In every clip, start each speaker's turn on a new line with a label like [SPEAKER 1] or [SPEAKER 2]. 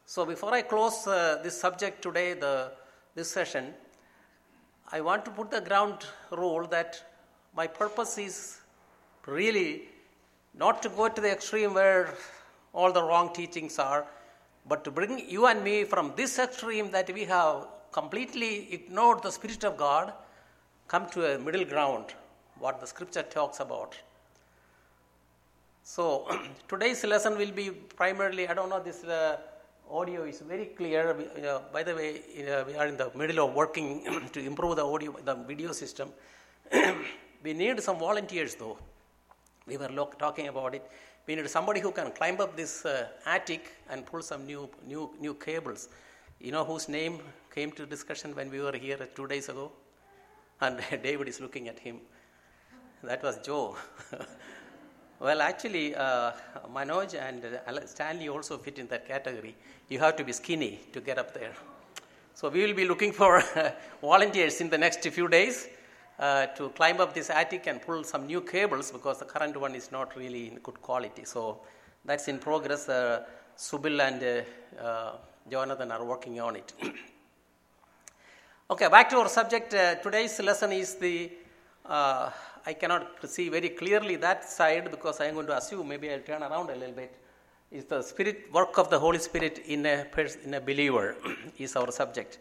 [SPEAKER 1] So before I close this subject today, this session, I want to put the ground rule that my purpose is really not to go to the extreme where all the wrong teachings are, but to bring you and me from this extreme that we have completely ignored the Spirit of God, come to a middle ground, what the Scripture talks about. So today's lesson will be primarily, I don't know, this audio is very clear. By the way, we are in the middle of working to improve the audio, the video system. We need some volunteers though. We were talking about it. We need somebody who can climb up this attic and pull some new cables. You know whose name came to discussion when we were here 2 days ago? And David is looking at him. That was Joe. Well, actually, Manoj and Stanley also fit in that category. You have to be skinny to get up there. So we will be looking for volunteers in the next few days to climb up this attic and pull some new cables because the current one is not really in good quality. So that's in progress. Subil and Jonathan are working on it. Okay, back to our subject. Today's lesson is I cannot see very clearly that side because I am going to assume, maybe I'll turn around a little bit, is the Spirit, work of the Holy Spirit in a believer is our subject.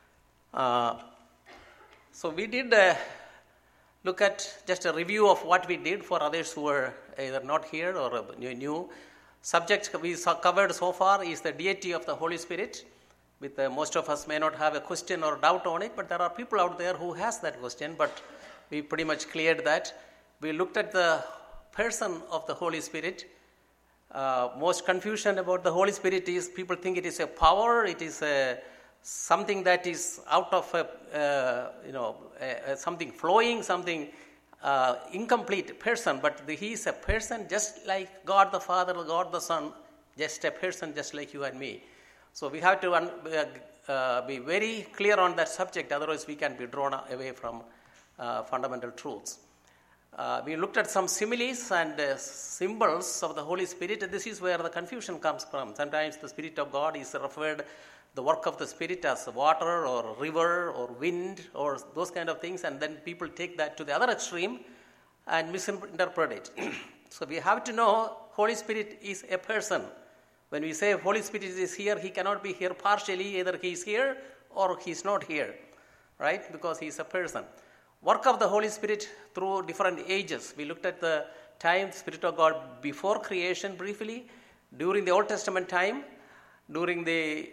[SPEAKER 1] So we did look at just a review of what we did for others who were either not here or new. Subject we covered so far is the deity of the Holy Spirit. With most of us may not have a question or doubt on it, but there are people out there who has that question, but we pretty much cleared that. We looked at the person of the Holy Spirit. Most confusion about the Holy Spirit is people think it is a power, it is something that is out of something flowing, something incomplete person, but he is a person just like God the Father, God the Son, just a person just like you and me. So we have to be very clear on that subject, otherwise we can be drawn away from fundamental truths. We looked at some similes and symbols of the Holy Spirit. This is where the confusion comes from. Sometimes the Spirit of God is referred, the work of the Spirit, as water or river or wind or those kind of things, and then people take that to the other extreme and misinterpret it. So we have to know Holy Spirit is a person. When we say Holy Spirit is here, he cannot be here partially. Either he is here or he is not here, right? Because he is a person. Work of the Holy Spirit through different ages. We looked at the time, Spirit of God before creation briefly, during the Old Testament time, during the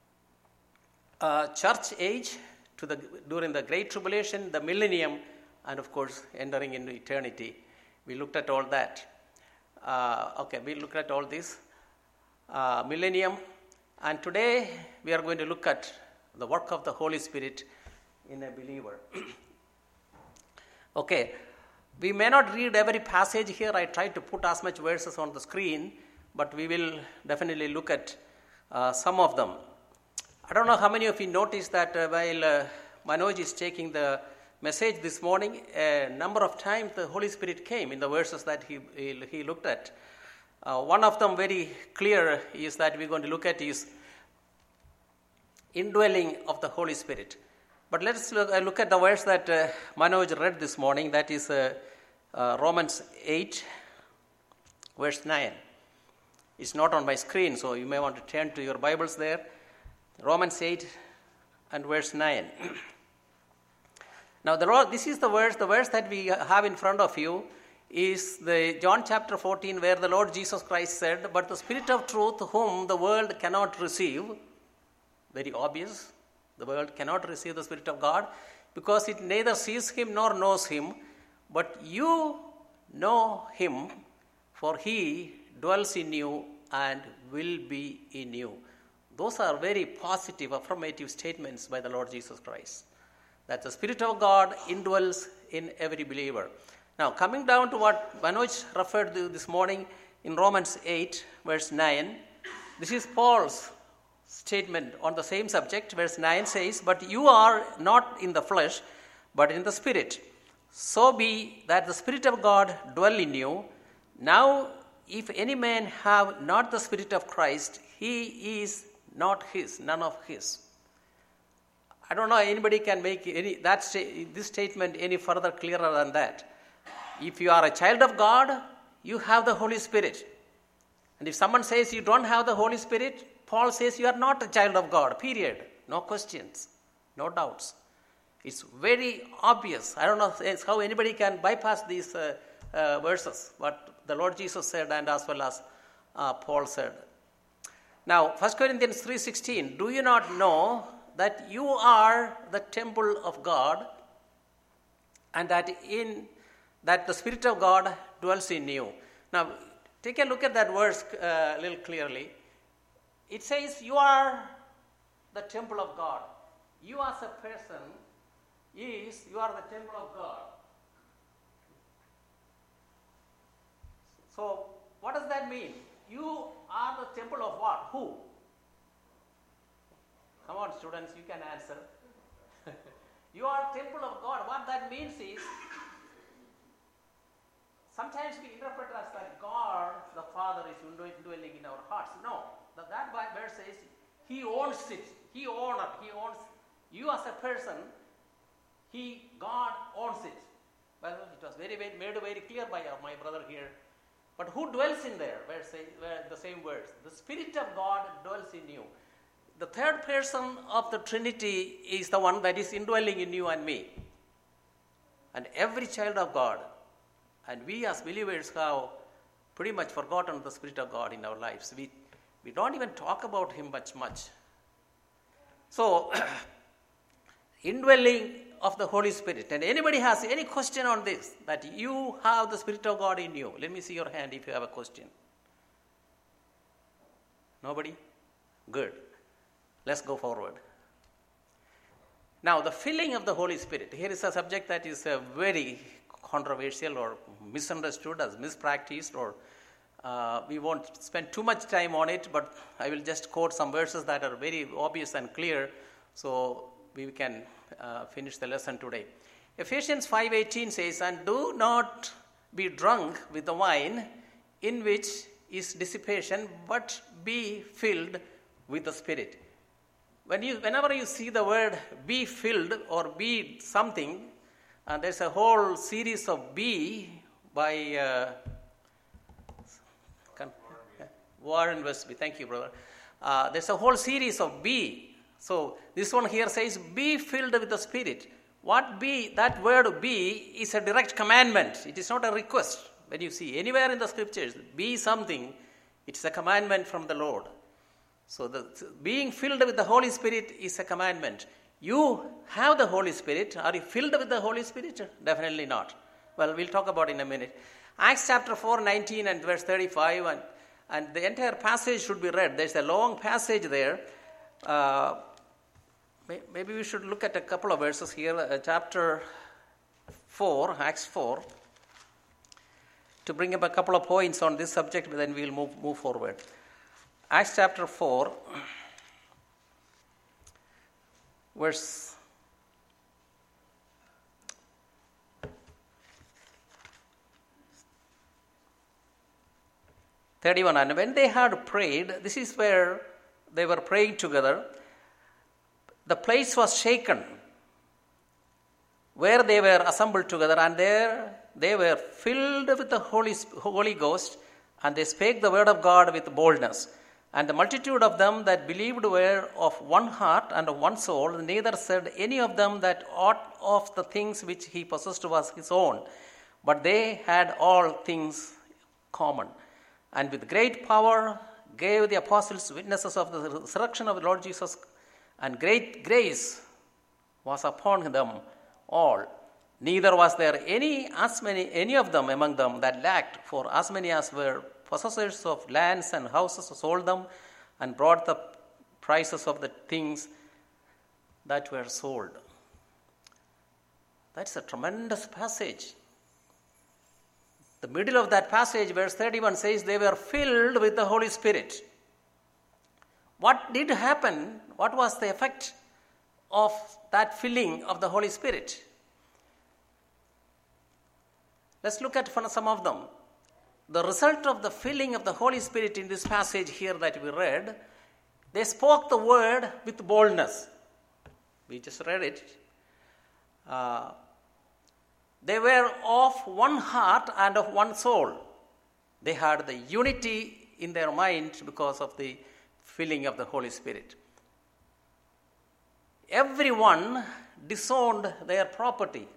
[SPEAKER 1] church age, during the Great Tribulation, the millennium, and of course, entering into eternity. We looked at all that. We looked at all this. Millennium, and today we are going to look at the work of the Holy Spirit in a believer. Okay, we may not read every passage here. I tried to put as much verses on the screen, but we will definitely look at some of them. I don't know how many of you noticed that while Manoj is taking the message this morning, a number of times the Holy Spirit came in the verses that he looked at. One of them very clear is that we're going to look at is indwelling of the Holy Spirit. But let's look at the verse that Manoj read this morning. That is Romans 8, verse 9. It's not on my screen, so you may want to turn to your Bibles there. Romans 8 and verse 9. Now, this is the verse that we have in front of you is the John chapter 14, where the Lord Jesus Christ said, "But the Spirit of truth, whom the world cannot receive," very obvious, the world cannot receive the Spirit of God because it neither sees him nor knows him, but you know him, for he dwells in you and will be in you. Those are very positive, affirmative statements by the Lord Jesus Christ, that the Spirit of God indwells in every believer. Now, coming down to what Manoj referred to this morning in Romans 8, verse 9, this is Paul's statement on the same subject. Verse 9 says, "But you are not in the flesh, but in the Spirit. So be that the Spirit of God dwell in you. Now, if any man have not the Spirit of Christ, he is not his, none of his. I don't know anybody can make this statement any further clearer than that. If you are a child of God, you have the Holy Spirit. And if someone says you don't have the Holy Spirit, Paul says you are not a child of God, period. No questions, no doubts. It's very obvious. I don't know how anybody can bypass these verses, what the Lord Jesus said and as well as Paul said. Now, 1 Corinthians 3:16, do you not know that you are the temple of God and that the Spirit of God dwells in you? Now, take a look at that verse a little clearly. It says you are the temple of God. You as a person you are the temple of God. So, what does that mean? You are the temple of what? Who? Come on, students, you can answer. You are temple of God. What that means is, sometimes we interpret as that God, the Father, is dwelling in our hearts. No, that verse says He owns it. He owns you as a person. God owns it. Well, it was made very clear by my brother here. But who dwells in there? Where the same words. The Spirit of God dwells in you. The third person of the Trinity is the one that is indwelling in you and me. And every child of God, and we as believers have pretty much forgotten the Spirit of God in our lives. We don't even talk about Him much. So, indwelling of the Holy Spirit. And anybody has any question on this, that you have the Spirit of God in you? Let me see your hand if you have a question. Nobody? Good. Let's go forward. Now, the filling of the Holy Spirit. Here is a subject that is very controversial or misunderstood as mispracticed, or we won't spend too much time on it, but I will just quote some verses that are very obvious and clear so we can finish the lesson today. Ephesians 5:18 says, and do not be drunk with the wine in which is dissipation, but be filled with the Spirit. Whenever you see the word be filled or be something, there's a whole series of be by Warren Westby. Thank you, brother. There's a whole series of be. So this one here says, be filled with the Spirit. That word be is a direct commandment. It is not a request. When you see anywhere in the scriptures, be something, it's a commandment from the Lord. So the being filled with the Holy Spirit is a commandment. You have the Holy Spirit. Are you filled with the Holy Spirit? Definitely not. Well, we'll talk about it in a minute. Acts chapter 4:19 and verse 35, and the entire passage should be read. There's a long passage there. Maybe we should look at a couple of verses here. Chapter 4, Acts 4, to bring up a couple of points on this subject, but then we'll move forward. Acts chapter 4, verse 31. And when they had prayed, this is where they were praying together, the place was shaken where they were assembled together, and there they were filled with the Holy Ghost, and they spake the word of God with boldness. And the multitude of them that believed were of one heart and of one soul, neither said any of them that aught of the things which he possessed was his own, but they had all things common. And with great power gave the apostles witnesses of the resurrection of the Lord Jesus, and great grace was upon them all. Neither was there any of them among them that lacked, for as many as were possessors of lands and houses sold them and brought the prices of the things that were sold. That's a tremendous passage. The middle of that passage, verse 31, says they were filled with the Holy Spirit. What did happen? What was the effect of that filling of the Holy Spirit? Let's look at some of them. The result of the filling of the Holy Spirit in this passage here that we read, They spoke the word with boldness. We just read it. They were of one heart and of one soul. They had the unity in their mind because of the filling of the Holy Spirit. Everyone disowned their property.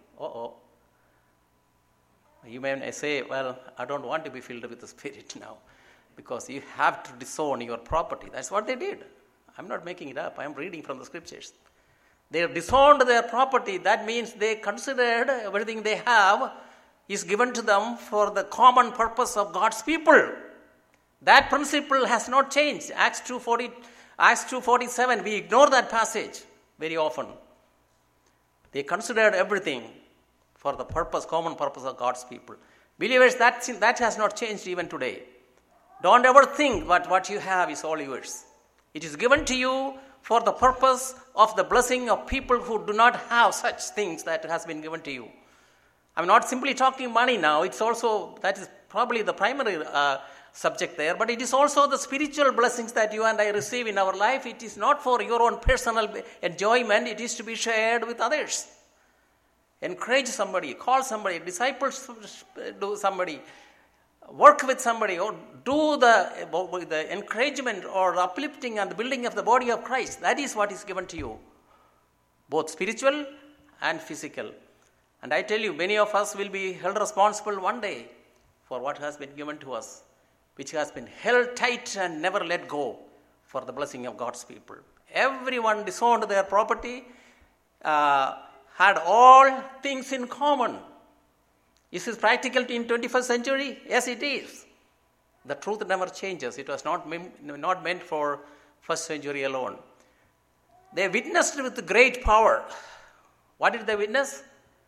[SPEAKER 1] You may say, well, I don't want to be filled with the Spirit now because you have to disown your property. That's what they did. I'm not making it up. I'm reading from the scriptures. They disowned their property. That means they considered everything they have is given to them for the common purpose of God's people. That principle has not changed. Acts 2:47, we ignore that passage very often. They considered everything for the purpose, common purpose of God's people. Believers, that has not changed even today. Don't ever think that what you have is all yours. It is given to you for the purpose of the blessing of people who do not have such things that has been given to you. I'm not simply talking money now. It's also, that is probably the primary subject there, but it is also the spiritual blessings that you and I receive in our life. It is not for your own personal enjoyment. It is to be shared with others. Encourage somebody, call somebody, disciple do somebody, work with somebody, or do the encouragement or uplifting and the building of the body of Christ. That is what is given to you, both spiritual and physical. And I tell you, many of us will be held responsible one day for what has been given to us, which has been held tight and never let go for the blessing of God's people. Everyone disowned their property, had all things in common. Is this practical in 21st century? Yes, it is. The truth never changes. It was not meant for first century alone. They witnessed with great power. What did they witness?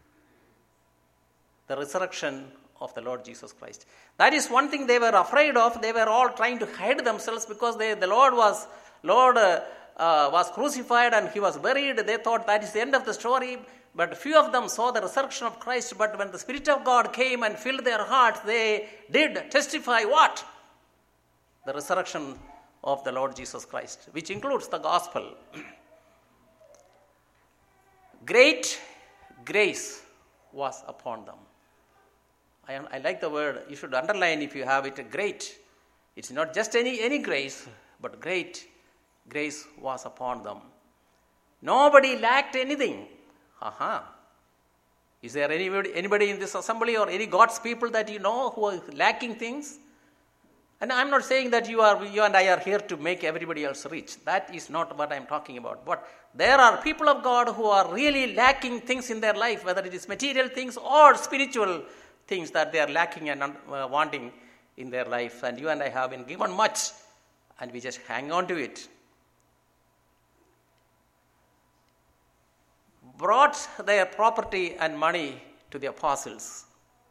[SPEAKER 1] The resurrection of the Lord Jesus Christ. That is one thing they were afraid of. They were all trying to hide themselves because the Lord was crucified and he was buried. They thought that is the end of the story. But few of them saw the resurrection of Christ. But when the Spirit of God came and filled their hearts, they did testify what? The resurrection of the Lord Jesus Christ, which includes the gospel. Great grace was upon them. I like the word. You should underline if you have it. Great. It's not just any grace, but great grace was upon them. Nobody lacked anything. Is there anybody in this assembly or any God's people that you know who are lacking things? And I'm not saying that you and I are here to make everybody else rich. That is not what I'm talking about. But there are people of God who are really lacking things in their life, whether it is material things or spiritual things that they are lacking and wanting in their life. And you and I have been given much, and we just hang on to it. Brought their property and money to the apostles.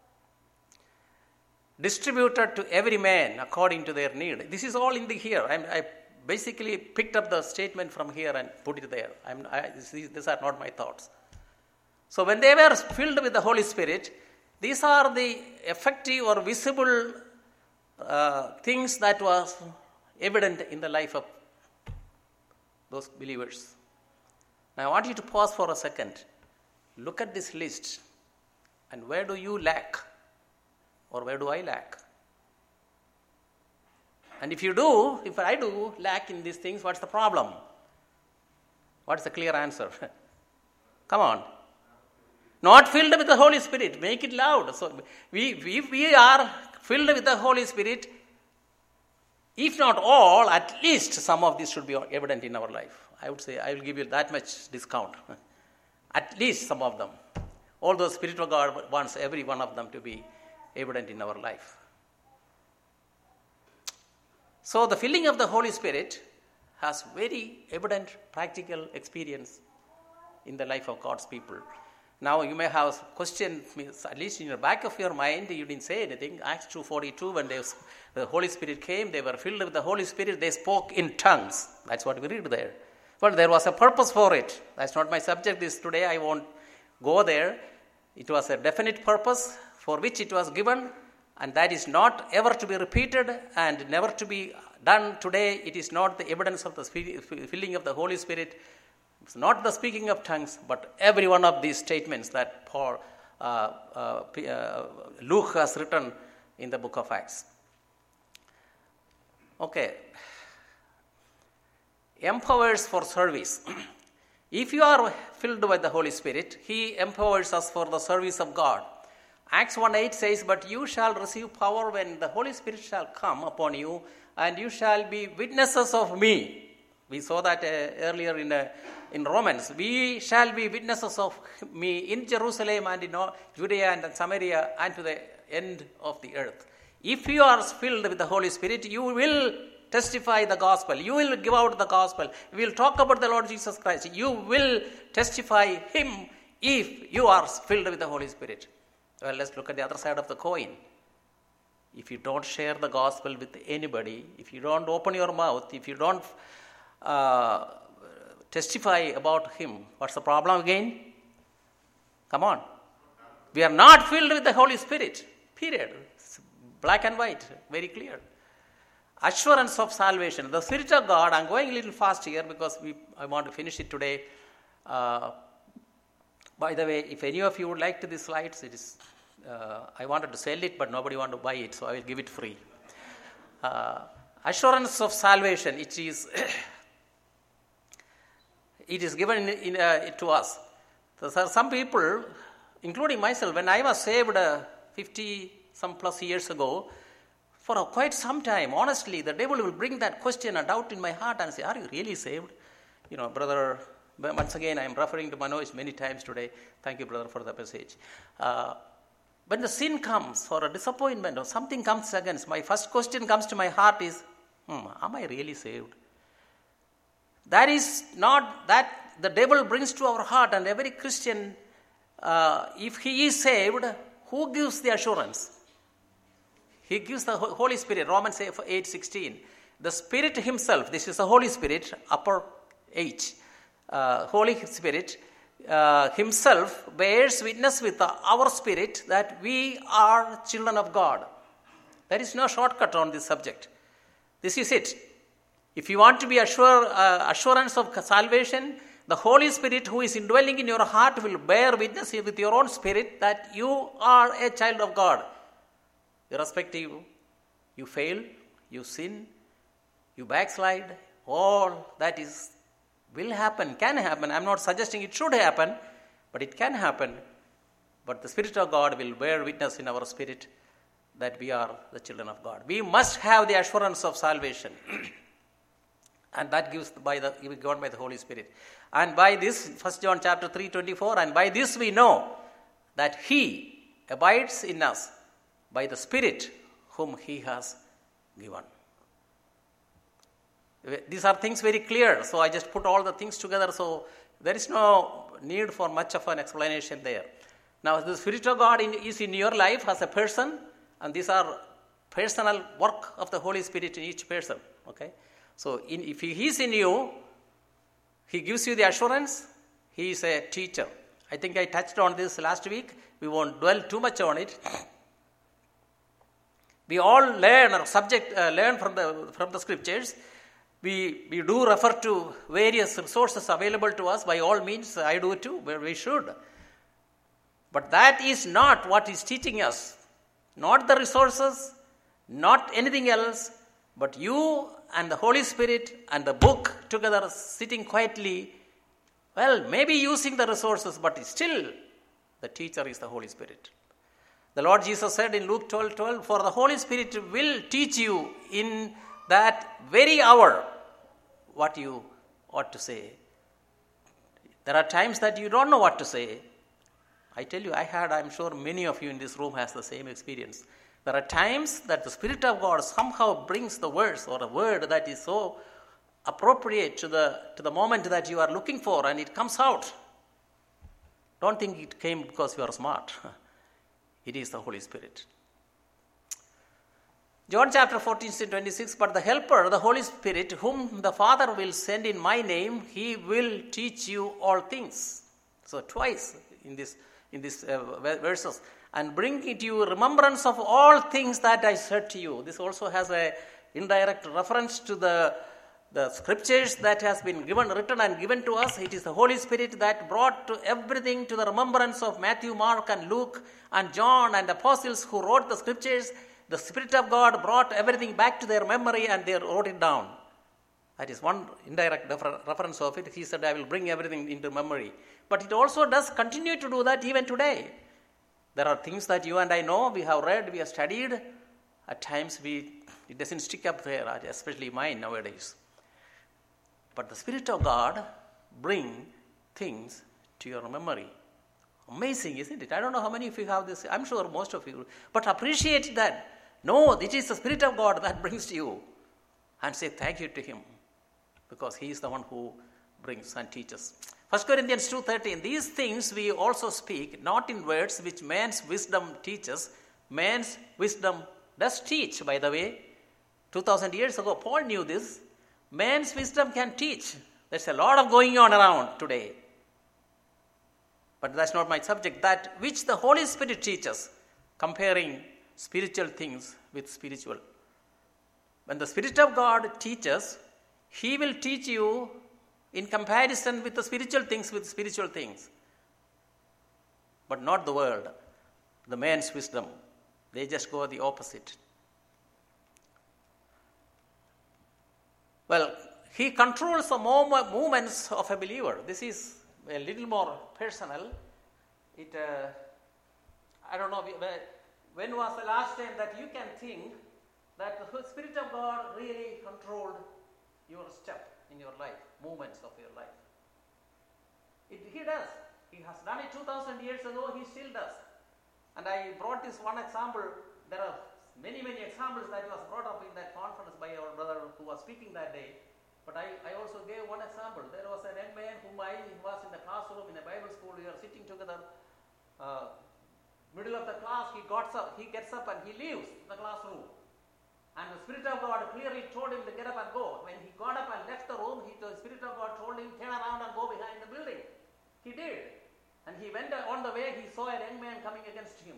[SPEAKER 1] Distributed to every man according to their need. This is all in here. I basically picked up the statement from here and put it there. These are not my thoughts. So when they were filled with the Holy Spirit, these are the effective or visible things that was evident in the life of those believers. Now I want you to pause for a second. Look at this list. And where do you lack? Or where do I lack? And if I do lack in these things, what's the problem? What's the clear answer? Come on. Not filled with the Holy Spirit. Make it loud. So we are filled with the Holy Spirit. If not all, at least some of this should be evident in our life. I would say I will give you that much discount. At least some of them. Although Spirit of God wants every one of them to be evident in our life. So the filling of the Holy Spirit has very evident practical experience in the life of God's people. Now you may have questioned me, at least in the back of your mind, you didn't say anything. Acts 2:42, when the Holy Spirit came, they were filled with the Holy Spirit, they spoke in tongues. That's what we read there. Well, there was a purpose for it. That's not my subject this today. I won't go there. It was a definite purpose for which it was given, and that is not ever to be repeated and never to be done today, it is not the evidence of the filling of the Holy Spirit. It's not the speaking of tongues, but every one of these statements that Luke has written in the book of Acts. Okay. Empowers for service. If you are filled with the Holy Spirit, He empowers us for the service of God. Acts 1:8 says, "But you shall receive power when the Holy Spirit shall come upon you, and you shall be witnesses of me." We saw that earlier in Romans. "We shall be witnesses of me in Jerusalem and in Judea and Samaria and to the end of the earth." If you are filled with the Holy Spirit, you will testify the gospel. You will give out the gospel. We will talk about the Lord Jesus Christ. You will testify Him if you are filled with the Holy Spirit. Well, let's look at the other side of the coin. If you don't share the gospel with anybody, if you don't open your mouth, if you don't testify about Him, what's the problem again? Come on. We are not filled with the Holy Spirit. Period. It's black and white. Very clear. Assurance of salvation. The Spirit of God, I'm going a little fast here because I want to finish it today. By the way, if any of you would like to these slides, it is, I wanted to sell it, but nobody wanted to buy it, so I will give it free. Assurance of salvation, it is given to us. So some people, including myself, when I was saved 50 some plus years ago, for quite some time, honestly, the devil will bring that question and doubt in my heart and say, "Are you really saved?" Brother, once again, I am referring to Manoj many times today. Thank you, brother, for the message. When the sin comes or a disappointment or something comes against, my first question comes to my heart is, am I really saved? That is not that the devil brings to our heart, and every Christian, if he is saved, who gives the assurance? He gives the Holy Spirit. Romans 8:16. The Spirit Himself, this is the Holy Spirit, upper H. Holy Spirit Himself bears witness with our spirit that we are children of God. There is no shortcut on this subject. This is it. If you want to be assurance of salvation, the Holy Spirit who is indwelling in your heart will bear witness with your own spirit that you are a child of God. Irrespective, you fail, you sin, you backslide, all that will happen, can happen. I'm not suggesting it should happen, but it can happen. But the Spirit of God will bear witness in our spirit that we are the children of God. We must have the assurance of salvation. And that gives given by the Holy Spirit. And by this, 1 John chapter 3:24, and by this we know that He abides in us by the Spirit whom He has given. These are things very clear, so I just put all the things together, so there is no need for much of an explanation there. Now, the Spirit of God is in your life as a person, and these are personal work of the Holy Spirit in each person. Okay, so if He is in you, He gives you the assurance. He is a teacher. I think I touched on this last week. We won't dwell too much on it. We all learn from the scriptures. We do refer to various resources available to us. By all means, I do too, but we should. But that is not what is teaching us. Not the resources, not anything else, but you and the Holy Spirit and the book together sitting quietly, well, maybe using the resources, but still the teacher is the Holy Spirit. The Lord Jesus said in Luke 12:12, "For the Holy Spirit will teach you in that very hour what you ought to say." There are times that you don't know what to say. I tell you, I'm sure many of you in this room has the same experience. There are times that the Spirit of God somehow brings the words or a word that is so appropriate to the moment that you are looking for, and it comes out. Don't think it came because you are smart. It is the Holy Spirit. John chapter 14:26, "But the Helper, the Holy Spirit, whom the Father will send in my name, He will teach you all things." So twice in these verses. "And bring it to you remembrance of all things that I said to you." This also has a indirect reference to the scriptures that has been written and given to us. It is the Holy Spirit that brought everything to the remembrance of Matthew, Mark, and Luke, and John, and the apostles who wrote the scriptures. The Spirit of God brought everything back to their memory and they wrote it down. That is one indirect reference of it. He said, I will bring everything into memory. But it also does continue to do that even today. There are things that you and I know, we have read, we have studied. At times it doesn't stick up there, especially mine nowadays. But the Spirit of God bring things to your memory. Amazing, isn't it? I don't know how many of you have this. I'm sure most of you. But appreciate that. No, it is the Spirit of God that brings to you. And say thank you to Him. Because He is the one who brings and teaches. 1 Corinthians 2:13, these things we also speak, not in words which man's wisdom teaches. Man's wisdom does teach, by the way. 2,000 years ago, Paul knew this. Man's wisdom can teach. There's a lot of going on around today. But that's not my subject. That which the Holy Spirit teaches, comparing spiritual things with spiritual. When the Spirit of God teaches, He will teach you in comparison with the spiritual things with spiritual things. But not the world, the man's wisdom. They just go the opposite. Well, He controls the movements of a believer. This is a little more personal. I don't know, when was the last time that you can think that the Spirit of God really controlled your step in your life, movements of your life? He does. He has done it 2,000 years ago, He still does. And I brought this one example. There are many examples that was brought up in that conference by our brother who was speaking that day. But I also gave one example. There was a young man whom I was in the classroom in a Bible school. We are sitting together. Middle of the class, he gets up and he leaves the classroom. And the Spirit of God clearly told him to get up and go. When he got up and left the room, the Spirit of God told him, turn around and go behind the building. He did. And he went on the way, he saw a young man coming against him.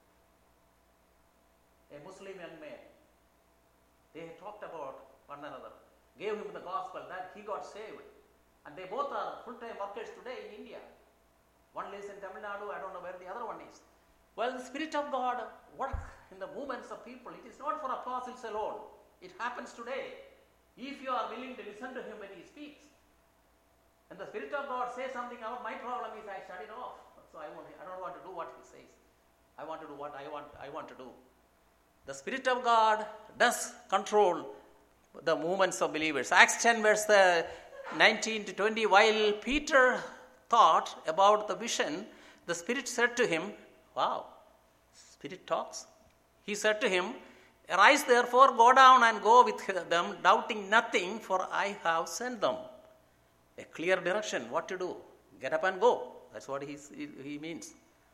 [SPEAKER 1] A Muslim young man. They talked about one another, gave him the gospel, that he got saved. And they both are full-time workers today in India. One lives in Tamil Nadu, I don't know where the other one is. Well, the Spirit of God works in the movements of people. It is not for apostles alone. It happens today. If you are willing to listen to Him when He speaks. And the Spirit of God says something out, my problem is I shut it off. So I don't want to do what He says. I want to do what I want to do. The Spirit of God does control the movements of believers. Acts 10 verse 19 to 20, while Peter thought about the vision, the Spirit said to him, wow, Spirit talks. He said to him, arise therefore, go down and go with them, doubting nothing, for I have sent them. A clear direction, what to do. Get up and go. That's what he means.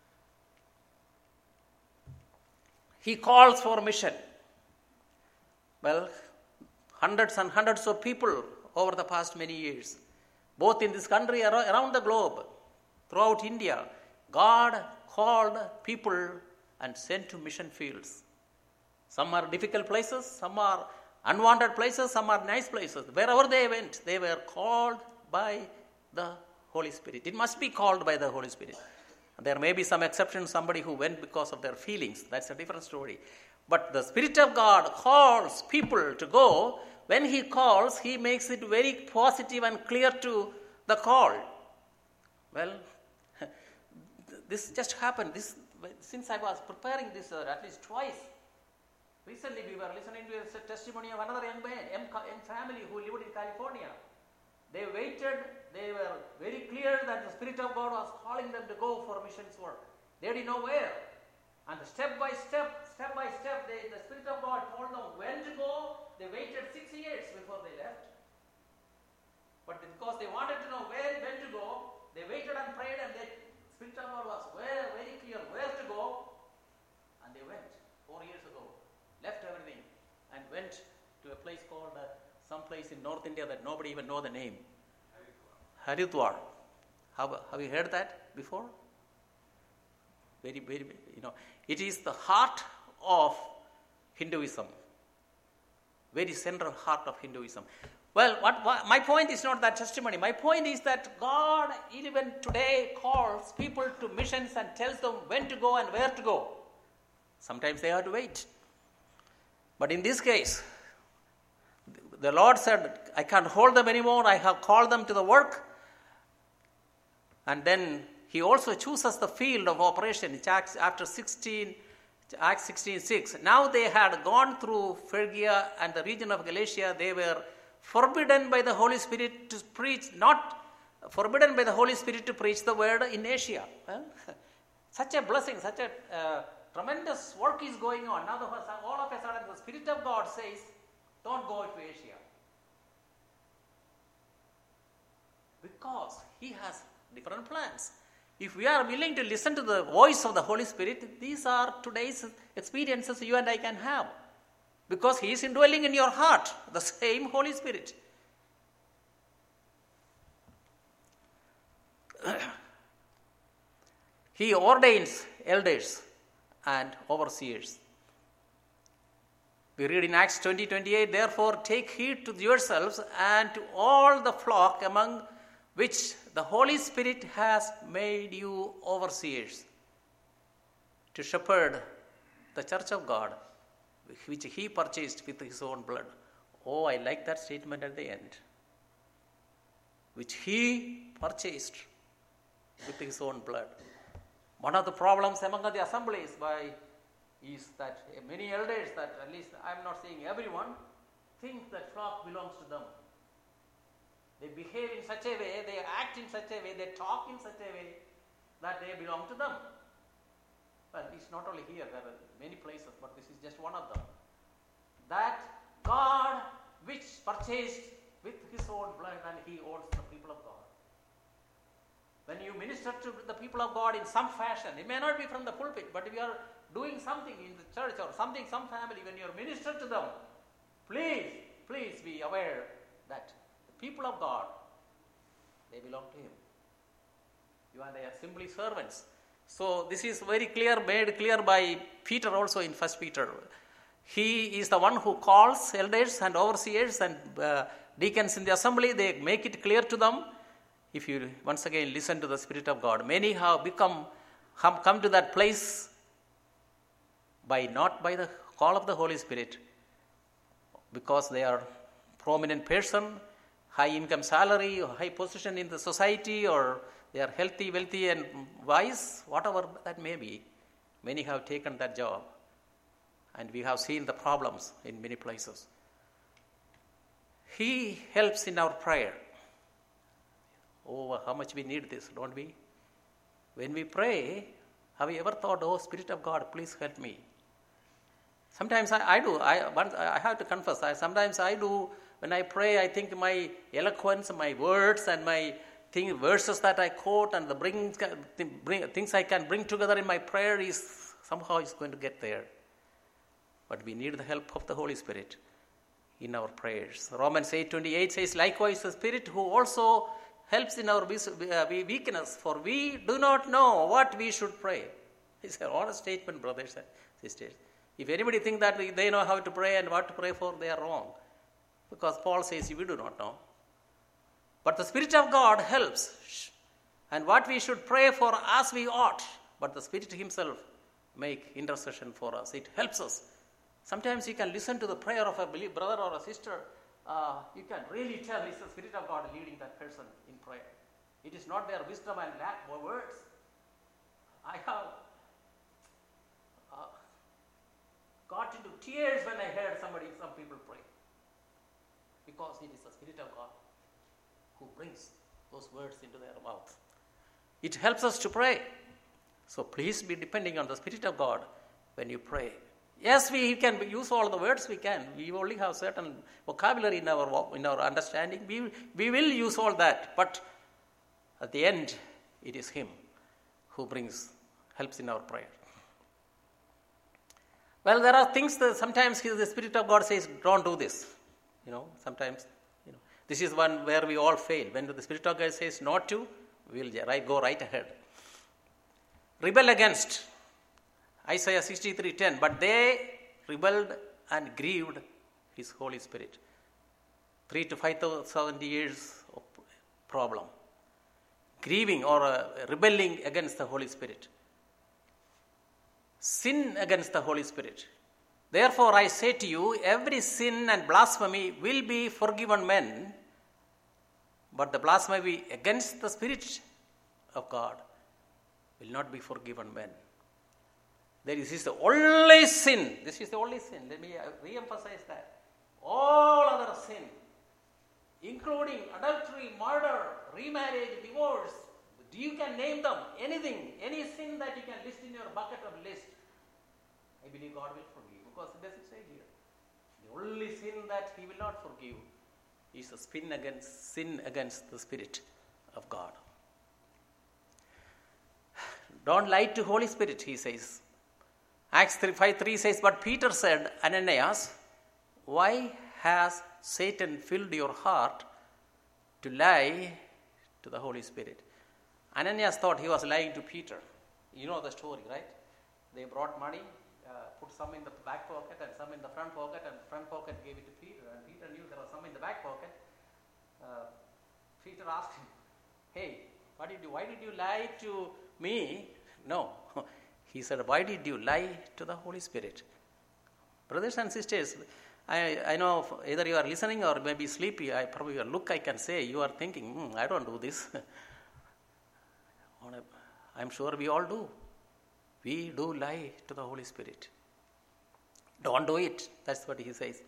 [SPEAKER 1] He calls for mission. Well, hundreds and hundreds of people over the past many years, both in this country, around the globe, throughout India, God called people and sent to mission fields. Some are difficult places, some are unwanted places, some are nice places. Wherever they went, they were called by the Holy Spirit. It must be called by the Holy Spirit. There may be some exceptions, somebody who went because of their feelings. That's a different story. But the Spirit of God calls people to go. When He calls, He makes it very positive and clear to the call. Well, this just happened. Since I was preparing this at least twice. Recently we were listening to a testimony of another young man, young family who lived in California. They waited. They were very clear that the Spirit of God was calling them to go for missions work. They didn't know where. And step by step, the Spirit of God told them when to go. They waited 6 years before they left. But because they wanted to know when to go, they waited and prayed, and the Spirit of God was very clear where to go. And they went 4 years ago, left everything, and went to a place called some place in North India that nobody even know the name. Haridwar. Have you heard that before? Very, it is the heart of Hinduism. very central heart of Hinduism. Well, my point is not that testimony. My point is that God even today calls people to missions and tells them when to go and where to go. Sometimes they have to wait. But in this case, the Lord said, I can't hold them anymore. I have called them to the work. And then he also chooses the field of operation. Acts 16:6. Now they had gone through Phrygia and the region of Galatia. They were forbidden by the Holy Spirit to preach, not forbidden by the Holy Spirit to preach the word in Asia. Such a blessing, such a tremendous work is going on. Now all of a sudden the Spirit of God says, don't go to Asia. Because he has different plans. If we are willing to listen to the voice of the Holy Spirit, these are today's experiences you and I can have. Because he is indwelling in your heart, the same Holy Spirit. He ordains elders and overseers. We read in Acts 20:28, therefore take heed to yourselves and to all the flock among which the Holy Spirit has made you overseers, to shepherd the church of God, which he purchased with his own blood. Oh, I like that statement at the end. Which he purchased with his own blood. One of the problems among the assemblies is that many elders, that at least I'm not saying everyone, think that flock belongs to them. They behave in such a way, they act in such a way, they talk in such a way that they belong to them. Well, it's not only here, there are many places, but this is just one of them. That God, which purchased with his own blood, and he owns the people of God. When you minister to the people of God in some fashion, it may not be from the pulpit, but if you are doing something in the church or something, some family, when you are minister to them, please be aware that the people of God, they belong to him. You and I are simply servants. So this is very clear, made clear by Peter also in 1 Peter. He is the one who calls elders and overseers and deacons in the assembly. They make it clear to them. If you once again listen to the Spirit of God, many have come to that place not by the call of the Holy Spirit, because they are prominent person, high income salary, or high position in the society, or they are healthy, wealthy, and wise, whatever that may be. Many have taken that job, and we have seen the problems in many places. He helps in our prayer. Oh, how much we need this, don't we? When we pray, have you ever thought, oh, Spirit of God, please help me? Sometimes I do. I have to confess, sometimes I do. When I pray, I think my eloquence, my words, and my verses that I quote, and the things I can bring together in my prayer is somehow going to get there. But we need the help of the Holy Spirit in our prayers. Romans 8:28 says, likewise the Spirit who also helps in our weakness, for we do not know what we should pray. It's an honest statement, brothers and sisters. If anybody thinks that they know how to pray and what to pray for, they are wrong. Because Paul says we do not know. But the Spirit of God helps. And what we should pray for as we ought, but the Spirit himself make intercession for us. It helps us. Sometimes you can listen to the prayer of a brother or a sister. You can really tell it's the Spirit of God leading that person in prayer. It is not their wisdom and lack of words. I have got into tears when I heard some people pray. Because it is the Spirit of God who brings those words into their mouth. It helps us to pray. So please be depending on the Spirit of God when you pray. Yes, we can use all the words we can. We only have certain vocabulary in our understanding. We will use all that. But at the end, it is him who helps in our prayer. Well, there are things that sometimes the Spirit of God says, don't do this. Sometimes, this is one where we all fail. When the Spirit of God says not to, we'll go right ahead. Rebel against. Isaiah 63:10. But they rebelled and grieved His Holy Spirit. 3 to 5,000 years of problem. Grieving or rebelling against the Holy Spirit. Sin against the Holy Spirit. Therefore I say to you, every sin and blasphemy will be forgiven men, but the blasphemy against the Spirit of God will not be forgiven men. This is the only sin. This is the only sin. Let me re-emphasize that. All other sin, including adultery, murder, remarriage, divorce, you can name them, anything, any sin that you can list in your bucket of list, I believe God will forgive, because it doesn't say here. The only sin that He will not forgive is a sin against the Spirit of God. Don't lie to Holy Spirit, he says. Acts 5:3 says, but Peter said, Ananias, why has Satan filled your heart to lie to the Holy Spirit? Ananias thought he was lying to Peter. You know the story, right? They brought money, put some in the back pocket and some in the front pocket, and front pocket gave it to Peter, and Peter knew there was some in the back pocket. Peter asked him, hey, why did you lie to me? No. He said, why did you lie to the Holy Spirit? Brothers and sisters, I know either you are listening or maybe sleepy. Probably your look I can say, you are thinking, I don't do this. I'm sure we all do. We do lie to the Holy Spirit. Don't do it. That's what he says.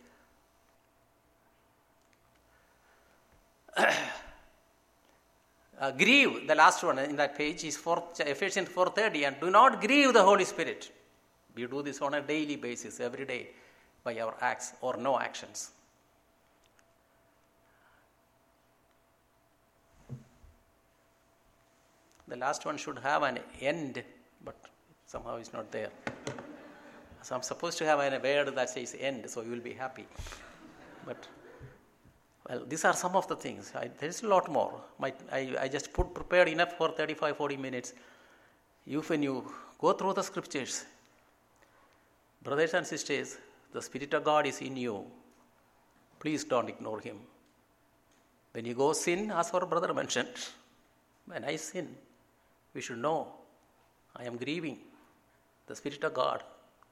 [SPEAKER 1] Grieve, the last one in that page is Ephesians 4:30, and do not grieve the Holy Spirit. We do this on a daily basis, every day, by our acts or no actions. The last one should have an end, but somehow it's not there. So I'm supposed to have a word that says end, so you will be happy. But well, these are some of the things. There is a lot more. I just prepared enough for 35-40 minutes. When you go through the scriptures, brothers and sisters, the Spirit of God is in you. Please don't ignore Him. When you go sin, as our brother mentioned, when I sin, we should know I am grieving the Spirit of God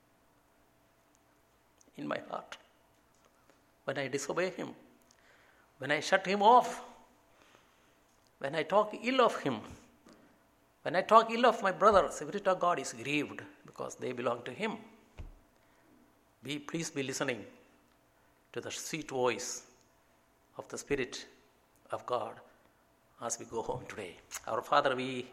[SPEAKER 1] in my heart. When I disobey Him, when I shut Him off, when I talk ill of Him, when I talk ill of my brother, the Spirit of God is grieved because they belong to Him. Please be listening to the sweet voice of the Spirit of God as we go home today. Our Father, we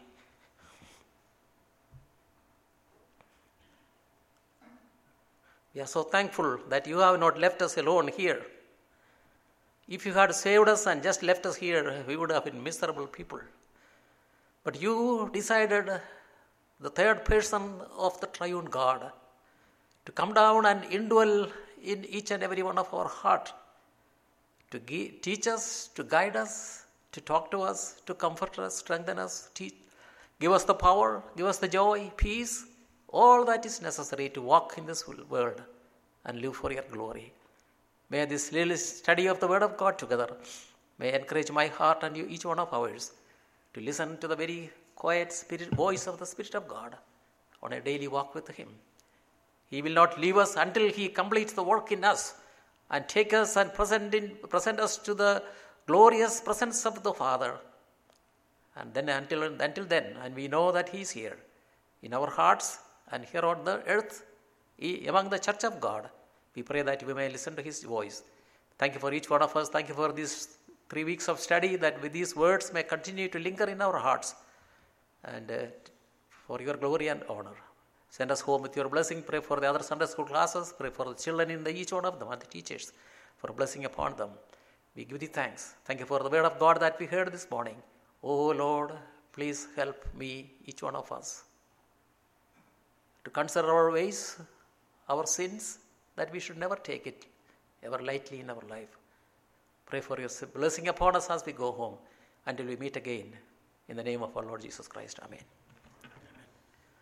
[SPEAKER 1] are so thankful that you have not left us alone here. If you had saved us and just left us here, we would have been miserable people. But you decided, the third person of the triune God, to come down and indwell in each and every one of our heart, to teach us, to guide us, to talk to us, to comfort us, strengthen us, give us the power, give us the joy, peace, all that is necessary to walk in this world and live for your glory. May this little study of the Word of God together may encourage my heart and you, each one of ours, to listen to the very quiet voice of the Spirit of God on a daily walk with Him. He will not leave us until He completes the work in us and take us and present us to the glorious presence of the Father. And then until then, and we know that He is here in our hearts and here on the earth, among the church of God. We pray that we may listen to His voice. Thank you for each one of us. Thank you for these 3 weeks of study, that with these words may continue to linger in our hearts. And for your glory and honor. Send us home with your blessing. Pray for the other Sunday school classes. Pray for the children in each one of them and the teachers, for blessing upon them. We give Thee thanks. Thank you for the word of God that we heard this morning. Oh Lord, please help me, each one of us, to consider our ways, our sins, that we should never take it ever lightly in our life. Pray for your blessing upon us as we go home until we meet again. In the name of our Lord Jesus Christ. Amen.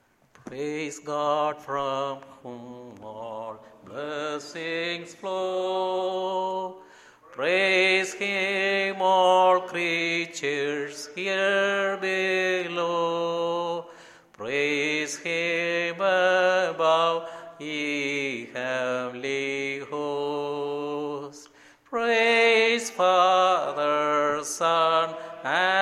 [SPEAKER 1] Praise God from whom all blessings flow. Praise Him, all creatures here below. Praise Him above, ye heavenly hosts. Praise Father, Son, and